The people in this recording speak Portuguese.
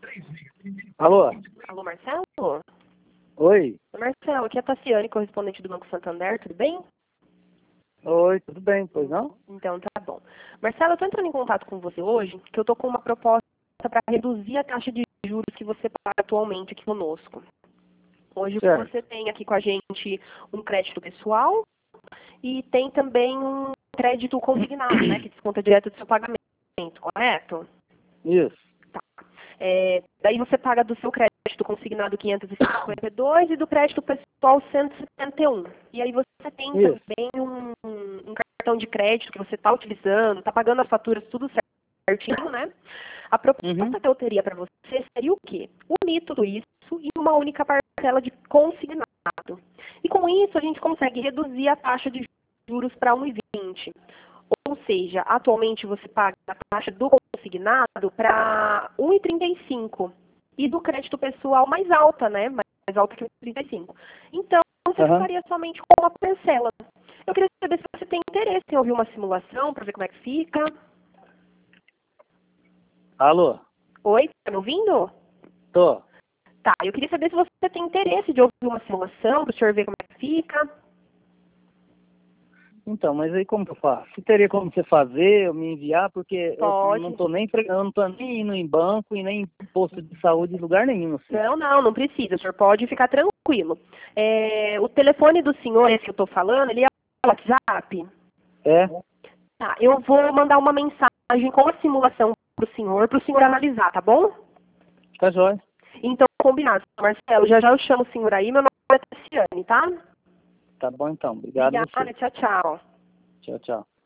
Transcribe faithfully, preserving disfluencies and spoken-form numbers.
Alô? Alô, Marcelo? Oi? Marcelo, aqui é a Tassiane, correspondente do Banco Santander, tudo bem? Oi, tudo bem, pois não? Então, tá bom. Marcelo, eu tô entrando em contato com você hoje, que eu tô com uma proposta para reduzir a taxa de juros que você paga atualmente aqui conosco. Hoje Certo. você tem aqui com a gente um crédito pessoal e tem também um crédito consignado, né, que desconta direto do seu pagamento, correto? Isso. É, daí você paga do seu crédito consignado quinhentos e cinquenta e dois e do crédito pessoal cento e setenta e um. E aí você tem Isso. também um, um cartão de crédito que você está utilizando, está pagando as faturas tudo certinho, né? A proposta Uhum. que eu teria para você seria o quê? Unir tudo isso em uma única parcela de consignado. E com isso a gente consegue reduzir a taxa de juros para um vírgula vinte. Ou seja, atualmente você paga a taxa do consignado para um vírgula trinta e cinco e do crédito pessoal mais alta, né? Mais alta que um vírgula trinta e cinco. Então, você Aham. ficaria somente com uma parcela. Eu queria saber se você tem interesse em ouvir uma simulação para ver como é que fica. Alô? Oi, tá me ouvindo? Tô. Tá, eu queria saber se você tem interesse de ouvir uma simulação para o senhor ver como é que fica. Então, mas aí como que eu faço? Se teria como você fazer, eu me enviar, porque eu não Pode. tô nem, fre- eu não tô nem indo em banco e nem em posto de saúde em lugar nenhum, assim. Não, não, não precisa. O senhor pode ficar tranquilo. É, o telefone do senhor, esse que eu estou falando, ele é o WhatsApp? É? Tá, eu vou mandar uma mensagem com a simulação para o senhor, para o senhor analisar, tá bom? Tá jóia. Então, combinado, Marcelo. Já já eu chamo o senhor aí. Meu nome é Tassiane, tá? Tá bom então. Obrigado a você. Obrigada, tchau, tchau. Tchau, tchau.